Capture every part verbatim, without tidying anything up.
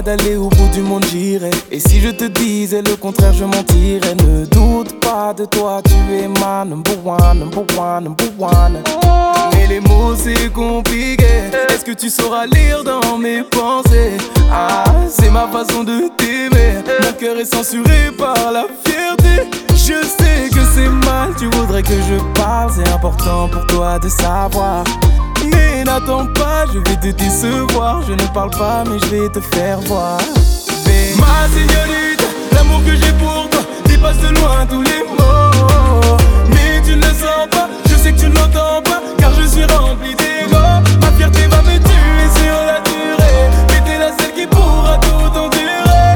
d'aller au bout du monde, j'irai. Et si je te disais le contraire, je mentirais. Ne doute pas de toi, tu es ma number one, number one, number one. Mais les mots c'est compliqué. Est-ce que tu sauras lire dans mes pensées? Ah, c'est ma façon de t'aimer. Mon cœur est censuré par la fierté. Je sais que c'est mal, tu voudrais que je parle. C'est important pour toi de savoir. Mais n'attends pas, je vais te décevoir. Je ne parle pas mais je vais te faire voir. Mais ma señorita, l'amour que j'ai pour toi dépasse de loin tous les mots. Mais tu ne le sens pas, je sais que tu ne l'entends pas, car je suis rempli d'ego. Ma fierté va me tuer sur la durée, mais t'es la seule qui pourra tout endurer.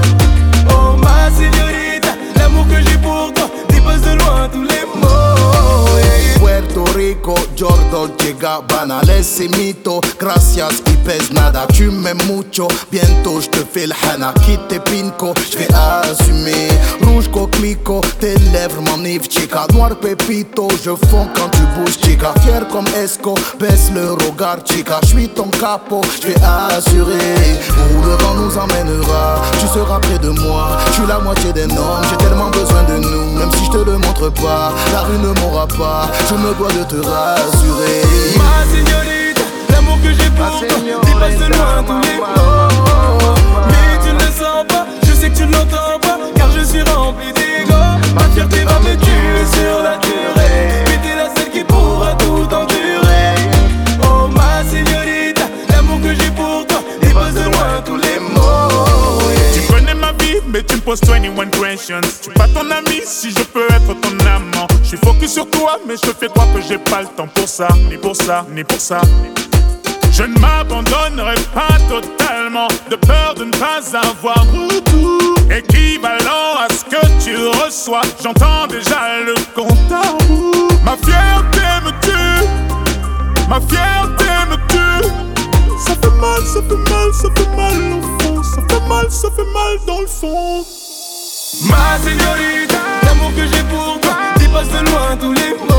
Oh ma señorita, l'amour que j'ai pour toi dépasse de loin tous les mots. Yeah. Puerto Rico, Jordan, Gabbana, ese mito, gracias y pes nada. Tu m'aimes mucho, bientôt je te fais le hana. Quitte Pinko, je vais assumer. Rouge coquelicot, tes lèvres m'enivrent, chica. Noir pépito, je fonds quand tu bouges, chica. Fier comme Esco, baisse le regard, chica. Je suis ton capot, je vais assurer. Où le vent nous emmènera, tu seras près de moi. Je suis la moitié d'un homme, j'ai tellement besoin de nous. Même si je te le montre pas, la rue ne m'aura pas. Je me dois de te rassurer. Ma señorita, l'amour que j'ai pour toi dépasse de loin tous les mots. Mais tu ne le sens pas, je sais que tu ne l'entends pas, car je suis rempli d'ego. Ma fierté va me tuer sur la durée, mais t'es la seule qui pourra tout endurer. Oh ma señorita, l'amour que j'ai pour toi dépasse de loin tous les mots. Tu connais ma vie, mais tu me poses vingt et un questions. Tu es pas ton ami, si je peux être ton amant. Je suis focus sur toi, mais je te fais croire que j'ai pas le temps pour ça, ni pour ça, ni pour ça. Je ne m'abandonnerai pas totalement, de peur de ne pas avoir retour équivalent à ce que tu reçois. J'entends déjà le compte à rebours. Ma fierté me tue, ma fierté me tue. Ça fait mal, ça fait mal, ça fait mal au fond. Ça fait mal, ça fait mal dans le fond. Ma señorita, l'amour que j'ai pour toi dépasse de loin tous les mots.